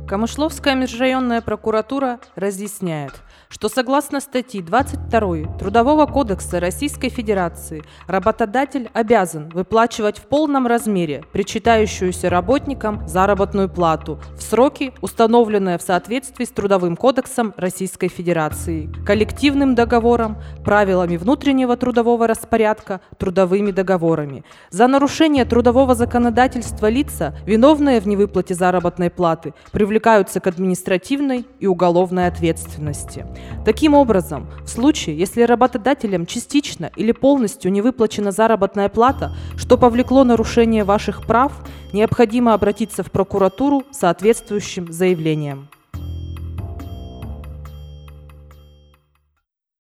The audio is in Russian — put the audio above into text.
Камышловская межрайонная прокуратура разъясняет, что согласно статьи 22 Трудового кодекса Российской Федерации работодатель обязан выплачивать в полном размере причитающуюся работникам заработную плату в сроки, установленные в соответствии с Трудовым кодексом Российской Федерации, коллективным договором, правилами внутреннего трудового распорядка, трудовыми договорами. За нарушение трудового законодательства лица, виновные в невыплате заработной платы, привлекаются к административной и уголовной ответственности. Таким образом, в случае, если работодателям частично или полностью не выплачена заработная плата, что повлекло нарушение ваших прав, необходимо обратиться в прокуратуру с соответствующим заявлением.